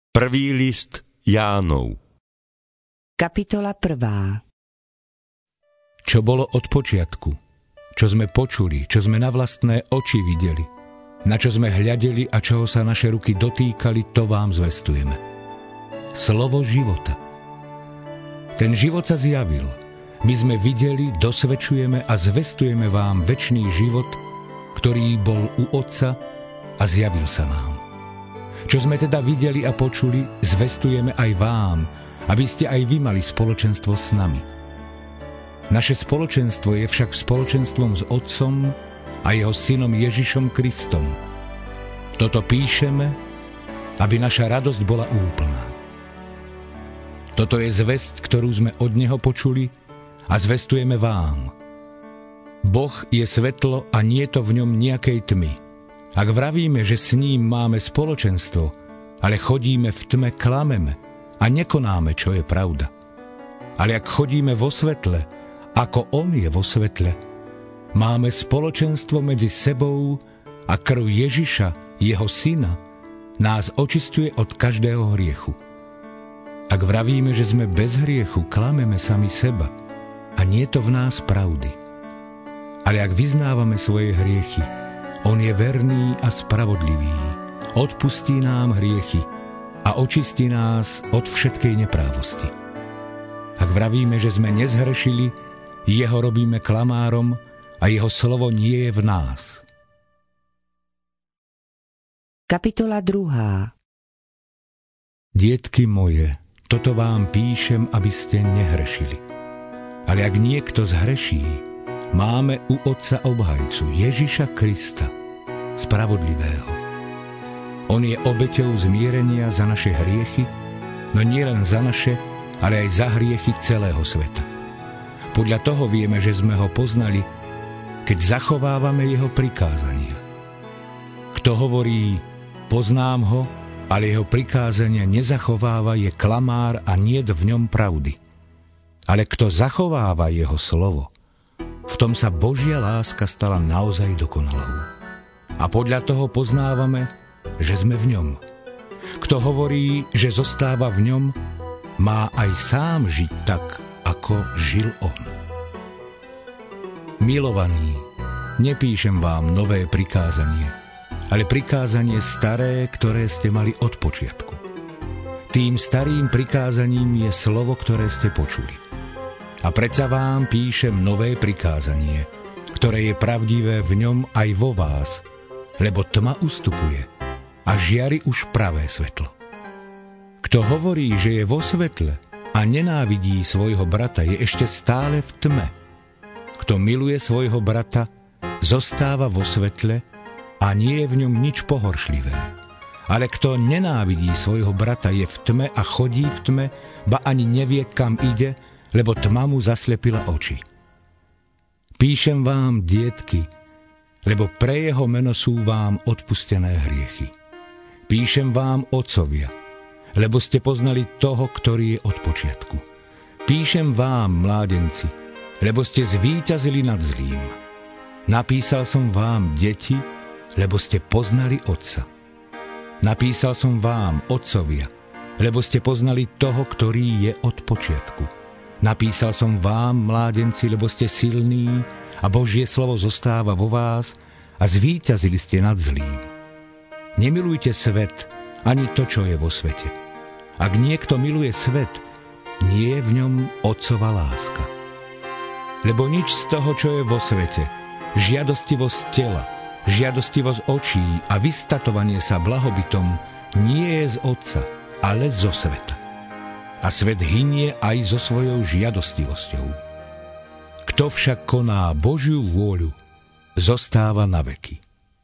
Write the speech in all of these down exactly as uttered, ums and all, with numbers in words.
Prvý list Jánov. Kapitola prvá. Čo bolo od počiatku, čo sme počuli, čo sme na vlastné oči videli, na čo sme hľadeli a čoho sa naše ruky dotýkali, to vám zvestujeme. Slovo života. Ten život sa zjavil. My sme videli, dosvedčujeme a zvestujeme vám večný život, ktorý bol u Otca a zjavil sa nám. Čo sme teda videli a počuli, zvestujeme aj vám, aby ste aj vy mali spoločenstvo s nami. Naše spoločenstvo je však spoločenstvom s Otcom a jeho synom Ježišom Kristom. Toto píšeme, aby naša radosť bola úplná. Toto je zvesť, ktorú sme od neho počuli a zvestujeme vám. Boh je svetlo a nie je to v ňom nejakej tmy. Ak vravíme, že s ním máme spoločenstvo, ale chodíme v tme, klameme a nekonáme, čo je pravda. Ale ak chodíme vo svetle, ako on je vo svetle, máme spoločenstvo medzi sebou a krv Ježiša, jeho syna, nás očisťuje od každého hriechu. Ak vravíme, že sme bez hriechu, klameme sami seba a nie je to v nás pravdy. Ale ak vyznávame svoje hriechy, on je verný a spravodlivý, odpustí nám hriechy a očistí nás od všetkej neprávosti. Ak vravíme, že sme nezhrešili, jeho robíme klamárom a jeho slovo nie je v nás. Kapitola druhá. Dietky moje, toto vám píšem, aby ste nehrešili. Ale ak niekto zhreší, máme u Otca obhajcu, Ježiša Krista, spravodlivého. On je obeťou zmierenia za naše hriechy, no nie len za naše, ale aj za hriechy celého sveta. Podľa toho vieme, že sme ho poznali, keď zachovávame jeho prikázania. Kto hovorí, poznám ho, ale jeho prikázania nezachováva, je klamár a niet v ňom pravdy. Ale kto zachováva jeho slovo, v tom sa Božia láska stala naozaj dokonalou. A podľa toho poznávame, že sme v ňom. Kto hovorí, že zostáva v ňom, má aj sám žiť tak, ako žil on. Milovaní, nepíšem vám nové prikázanie, ale prikázanie staré, ktoré ste mali od počiatku. Tým starým prikázaním je slovo, ktoré ste počuli. A predsa vám píšem nové prikázanie, ktoré je pravdivé v ňom aj vo vás, lebo tma ustupuje a žiari už pravé svetlo. Kto hovorí, že je vo svetle a nenávidí svojho brata, je ešte stále v tme. Kto miluje svojho brata, zostáva vo svetle a nie je v ňom nič pohoršlivé. Ale kto nenávidí svojho brata, je v tme a chodí v tme, ba ani nevie, kam ide, lebo tma mu zaslepila oči. Píšem vám, dietky, lebo pre jeho meno sú vám odpustené hriechy. Píšem vám, otcovia, lebo ste poznali toho, ktorý je od počiatku. Píšem vám, mládenci, lebo ste zvíťazili nad zlým. Napísal som vám, deti, lebo ste poznali Otca. Napísal som vám, otcovia, lebo ste poznali toho, ktorý je od počiatku. Napísal som vám, mládenci, lebo ste silní a Božie slovo zostáva vo vás a zvíťazili ste nad zlým. Nemilujte svet, ani to, čo je vo svete. Ak niekto miluje svet, nie je v ňom Otcova láska. Lebo nič z toho, čo je vo svete, žiadostivosť tela, žiadostivosť očí a vystatovanie sa blahobytom, nie je z Otca, ale zo sveta. A svet hynie aj so svojou žiadostivosťou. Kto však koná Božiu vôľu, zostáva na veky.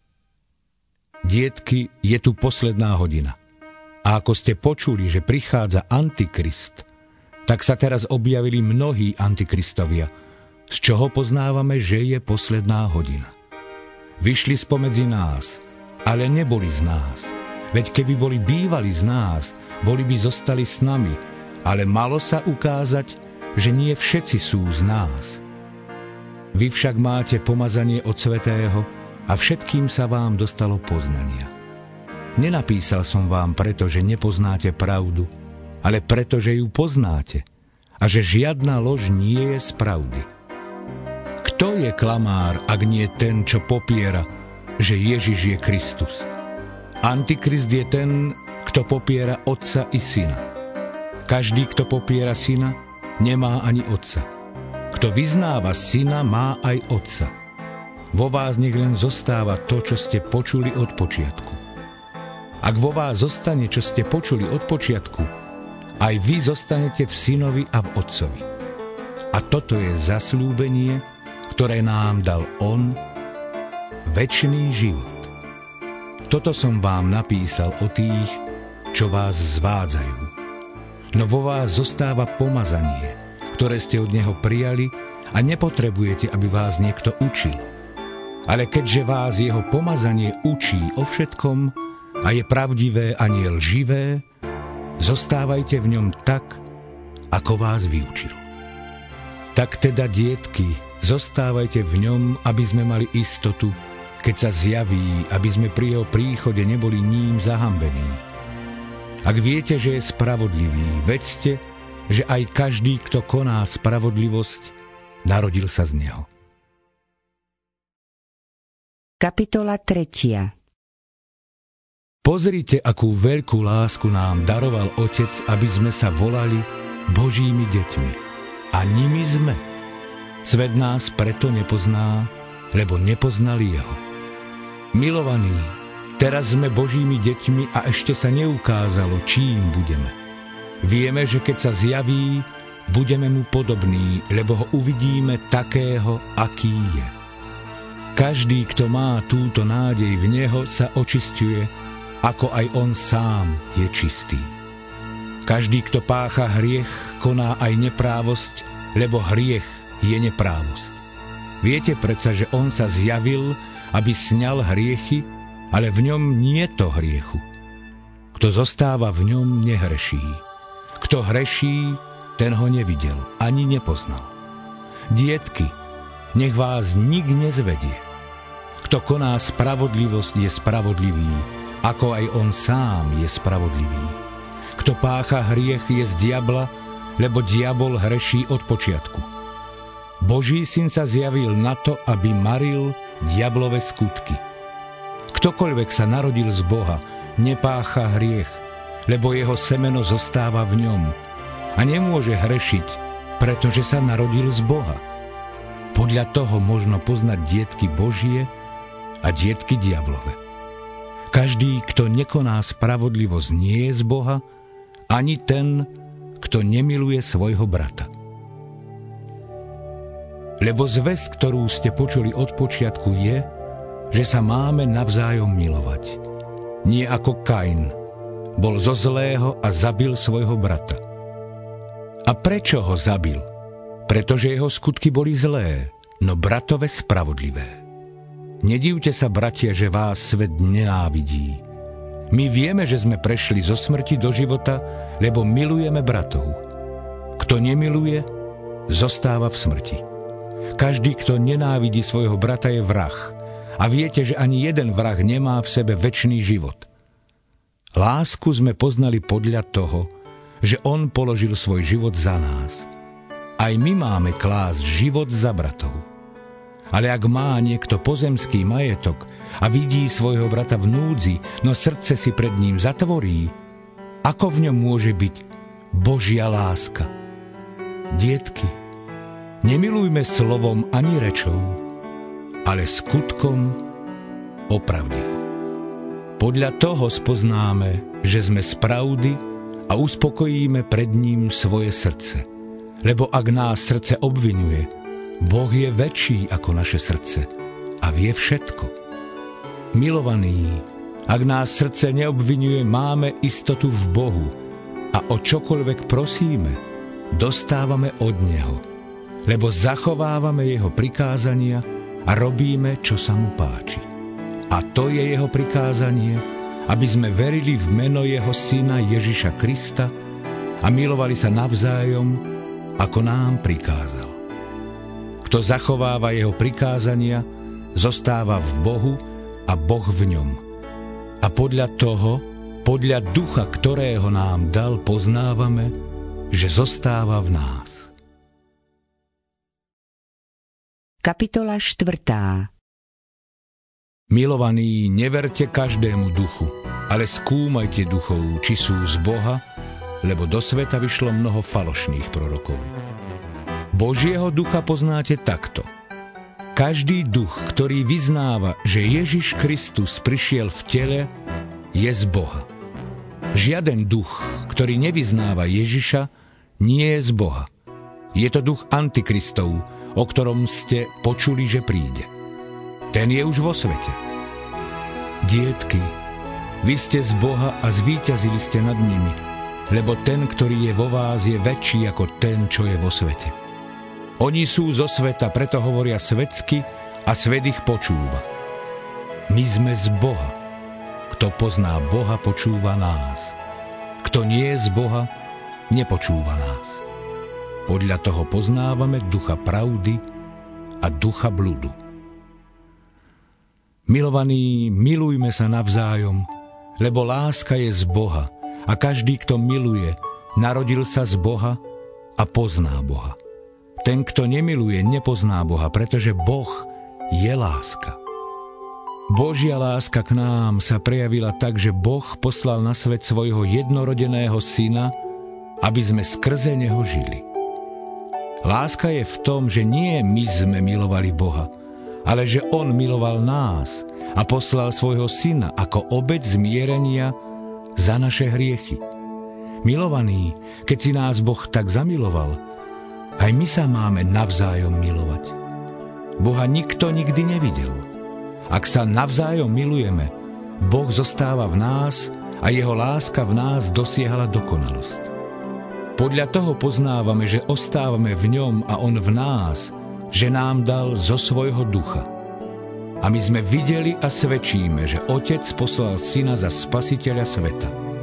Dietky, je tu posledná hodina. A ako ste počuli, že prichádza Antikrist, tak sa teraz objavili mnohí antikristovia, z čoho poznávame, že je posledná hodina. Vyšli spomedzi nás, ale neboli z nás. Veď keby boli bývali z nás, boli by zostali s nami, ale malo sa ukázať, že nie všetci sú z nás. Vy však máte pomazanie od Svätého a všetkým sa vám dostalo poznania. Nenapísal som vám preto, že nepoznáte pravdu, ale preto, že ju poznáte a že žiadna lož nie je z pravdy. Kto je klamár, ak nie ten, čo popiera, že Ježiš je Kristus? Antikrist je ten, kto popiera Otca i Syna. Každý, kto popiera Syna, nemá ani Otca. Kto vyznáva Syna, má aj Otca. Vo vás nech len zostáva to, čo ste počuli od počiatku. Ak vo vás zostane, čo ste počuli od počiatku, aj vy zostanete v Synovi a v Otcovi. A toto je zasľúbenie, ktoré nám dal On, večný život. Toto som vám napísal o tých, čo vás zvádzajú. No vo vás zostáva pomazanie, ktoré ste od Neho prijali a nepotrebujete, aby vás niekto učil. Ale keďže vás Jeho pomazanie učí o všetkom, a je pravdivé a nie lživé, zostávajte v ňom tak, ako vás vyučil. Tak teda, dietky, zostávajte v ňom, aby sme mali istotu, keď sa zjaví, aby sme pri jeho príchode neboli ním zahambení. Ak viete, že je spravodlivý, vedzte, že aj každý, kto koná spravodlivosť, narodil sa z neho. Kapitola tretia. Pozrite, akú veľkú lásku nám daroval Otec, aby sme sa volali Božími deťmi. A nimi sme. Svet nás preto nepozná, lebo nepoznali Jeho. Milovaní, teraz sme Božími deťmi a ešte sa neukázalo, čím budeme. Vieme, že keď sa zjaví, budeme mu podobní, lebo ho uvidíme takého, aký je. Každý, kto má túto nádej v Neho, sa očisťuje, ako aj on sám je čistý. Každý, kto pácha hriech, koná aj neprávosť, lebo hriech je neprávosť. Viete predsa, že on sa zjavil, aby sňal hriechy, ale v ňom nie to hriechu. Kto zostáva v ňom, nehreší. Kto hreší, ten ho nevidel, ani nepoznal. Dietky, nech vás nik nezvedie. Kto koná spravodlivosť, je spravodlivý, ako aj on sám je spravodlivý. Kto pácha hriech, je z diabla, lebo diabol hreší od počiatku. Boží syn sa zjavil na to, aby maril diablove skutky. Ktokoľvek sa narodil z Boha, nepácha hriech, lebo jeho semeno zostáva v ňom a nemôže hrešiť, pretože sa narodil z Boha. Podľa toho možno poznať dietky Božie a dietky diablove. Každý, kto nekoná spravodlivosť, nie je z Boha, ani ten, kto nemiluje svojho brata. Lebo zväzť, ktorú ste počuli od počiatku, je, že sa máme navzájom milovať. Nie ako Kain, bol zo zlého a zabil svojho brata. A prečo ho zabil? Pretože jeho skutky boli zlé, no bratove spravodlivé. Nedivte sa, bratia, že vás svet nenávidí. My vieme, že sme prešli zo smrti do života, lebo milujeme bratov. Kto nemiluje, zostáva v smrti. Každý, kto nenávidí svojho brata, je vrah. A viete, že ani jeden vrah nemá v sebe večný život. Lásku sme poznali podľa toho, že on položil svoj život za nás. Aj my máme klásť život za bratov. Ale ak má niekto pozemský majetok a vidí svojho brata v núdzi, no srdce si pred ním zatvorí, ako v ňom môže byť Božia láska? Dietky, nemilujme slovom ani rečou, ale skutkom opravdy. Podľa toho spoznáme, že sme z pravdy a uspokojíme pred ním svoje srdce. Lebo ak nás srdce obviňuje, Boh je väčší ako naše srdce a vie všetko. Milovaní, ak nás srdce neobviňuje, máme istotu v Bohu a o čokoľvek prosíme, dostávame od Neho, lebo zachovávame Jeho prikázania a robíme, čo sa Mu páči. A to je Jeho prikázanie, aby sme verili v meno Jeho Syna Ježiša Krista a milovali sa navzájom, ako nám prikázal. Kto zachováva Jeho prikázania, zostáva v Bohu a Boh v ňom. A podľa toho, podľa ducha, ktorého nám dal, poznávame, že zostáva v nás. Kapitola štvrtá. Milovaní, neverte každému duchu, ale skúmajte duchov, či sú z Boha, lebo do sveta vyšlo mnoho falošných prorokov. Božieho ducha poznáte takto. Každý duch, ktorý vyznáva, že Ježiš Kristus prišiel v tele, je z Boha. Žiaden duch, ktorý nevyznáva Ježiša, nie je z Boha. Je to duch Antikristov, o ktorom ste počuli, že príde. Ten je už vo svete. Dietky, vy ste z Boha a zvíťazili ste nad nimi, lebo ten, ktorý je vo vás, je väčší ako ten, čo je vo svete. Oni sú zo sveta, preto hovoria svetsky a svet ich počúva. My sme z Boha. Kto pozná Boha, počúva nás. Kto nie je z Boha, nepočúva nás. Podľa toho poznávame ducha pravdy a ducha bludu. Milovaní, milujme sa navzájom, lebo láska je z Boha a každý, kto miluje, narodil sa z Boha a pozná Boha. Ten, kto nemiluje, nepozná Boha, pretože Boh je láska. Božia láska k nám sa prejavila tak, že Boh poslal na svet svojho jednorodeného syna, aby sme skrze neho žili. Láska je v tom, že nie my sme milovali Boha, ale že on miloval nás a poslal svojho syna ako obeť zmierenia za naše hriechy. Milovaní, keď si nás Boh tak zamiloval, aj my sa máme navzájom milovať. Boha nikto nikdy nevidel. Ak sa navzájom milujeme, Boh zostáva v nás a jeho láska v nás dosiahla dokonalosť. Podľa toho poznávame, že ostávame v ňom a on v nás, že nám dal zo svojho ducha. A my sme videli a svedčíme, že Otec poslal syna za spasiteľa sveta.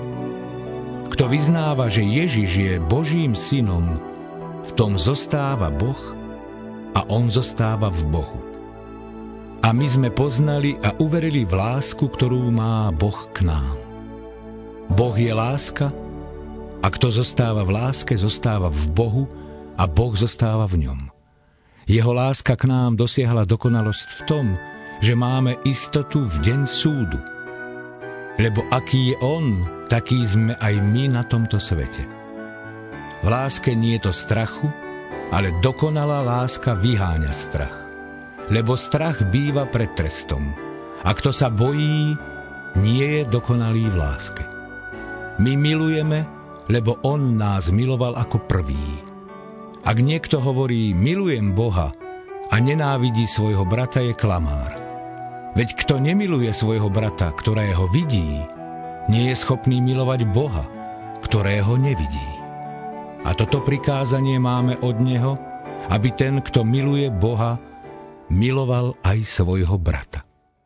Kto vyznáva, že Ježiš je Božím synom, v tom zostáva Boh a on zostáva v Bohu. A my sme poznali a uverili v lásku, ktorú má Boh k nám. Boh je láska a kto zostáva v láske, zostáva v Bohu a Boh zostáva v ňom. Jeho láska k nám dosiahla dokonalosť v tom, že máme istotu v deň súdu. Lebo aký je on, taký sme aj my na tomto svete. V láske nie je to strachu, ale dokonalá láska vyháňa strach. Lebo strach býva pred trestom. A kto sa bojí, nie je dokonalý v láske. My milujeme, lebo on nás miloval ako prvý. Ak niekto hovorí, milujem Boha a nenávidí svojho brata, je klamár. Veď kto nemiluje svojho brata, ktorého vidí, nie je schopný milovať Boha, ktorého nevidí. A toto prikázanie máme od Neho, aby ten, kto miluje Boha, miloval aj svojho brata.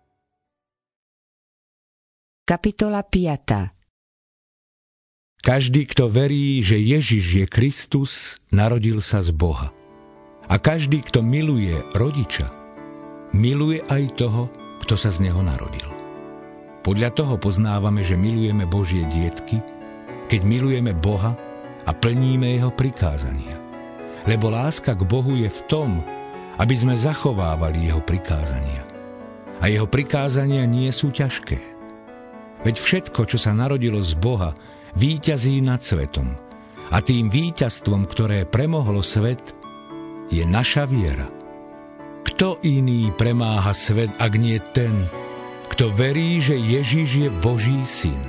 Kapitola piata. Každý, kto verí, že Ježiš je Kristus, narodil sa z Boha. A každý, kto miluje rodiča, miluje aj toho, kto sa z neho narodil. Podľa toho poznávame, že milujeme Božie dietky, keď milujeme Boha a plníme jeho prikázania. Lebo láska k Bohu je v tom, aby sme zachovávali jeho prikázania. A jeho prikázania nie sú ťažké. Veď všetko, čo sa narodilo z Boha, víťazí nad svetom. A tým víťazstvom, ktoré premohlo svet, je naša viera. Kto iný premáha svet, ak nie ten, kto verí, že Ježiš je Boží syn?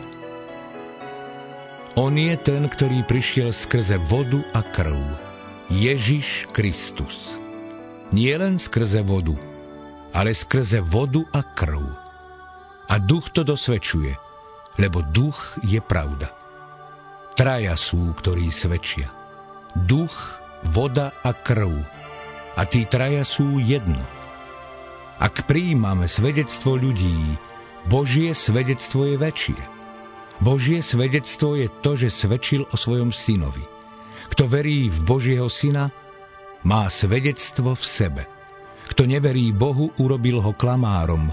On je ten, ktorý prišiel skrze vodu a krv. Ježiš Kristus. Nie len skrze vodu, ale skrze vodu a krv. A duch to dosvedčuje, lebo duch je pravda. Traja sú, ktorí svedčia. Duch, voda a krv. A tí traja sú jedno. Ak prijímame svedectvo ľudí, Božie svedectvo je väčšie. Božie svedectvo je to, že svedčil o svojom synovi. Kto verí v Božieho syna, má svedectvo v sebe. Kto neverí Bohu, urobil ho klamárom,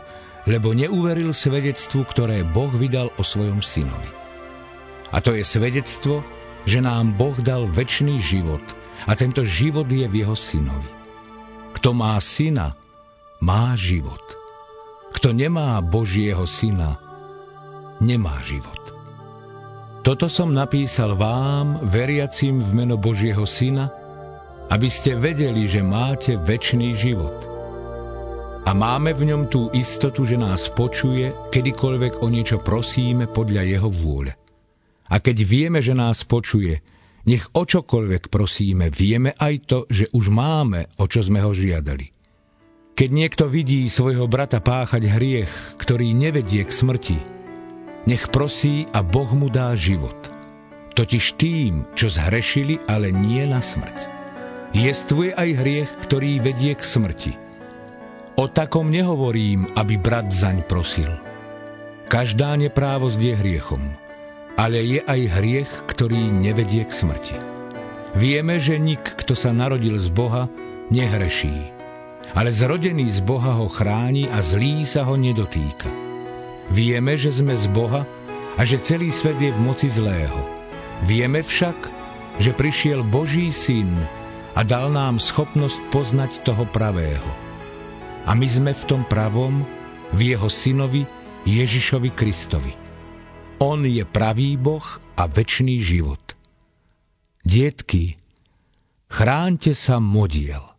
lebo neuveril svedectvu, ktoré Boh vydal o svojom synovi. A to je svedectvo, že nám Boh dal večný život a tento život je v jeho synovi. Kto má syna, má život. Kto nemá Božieho syna, nemá život. Toto som napísal vám, veriacim v meno Božieho syna, aby ste vedeli, že máte večný život. A máme v ňom tú istotu, že nás počuje, kedykoľvek o niečo prosíme podľa jeho vôle. A keď vieme, že nás počuje, nech o čokoľvek prosíme, vieme aj to, že už máme, o čo sme ho žiadali. Keď niekto vidí svojho brata páchať hriech, ktorý nevedie k smrti, nech prosí a Boh mu dá život. Totiž tým, čo zhrešili, ale nie na smrť. Jestvuje aj hriech, ktorý vedie k smrti. O takom nehovorím, aby brat zaň prosil. Každá neprávosť je hriechom, ale je aj hriech, ktorý nevedie k smrti. Vieme, že nik, kto sa narodil z Boha, nehreší, ale zrodený z Boha ho chráni a zlý sa ho nedotýka. Vieme, že sme z Boha a že celý svet je v moci zlého. Vieme však, že prišiel Boží syn a dal nám schopnosť poznať toho pravého. A my sme v tom pravom, v jeho synovi Ježišovi Kristovi. On je pravý Boh a večný život. Dietky, chráňte sa modiel.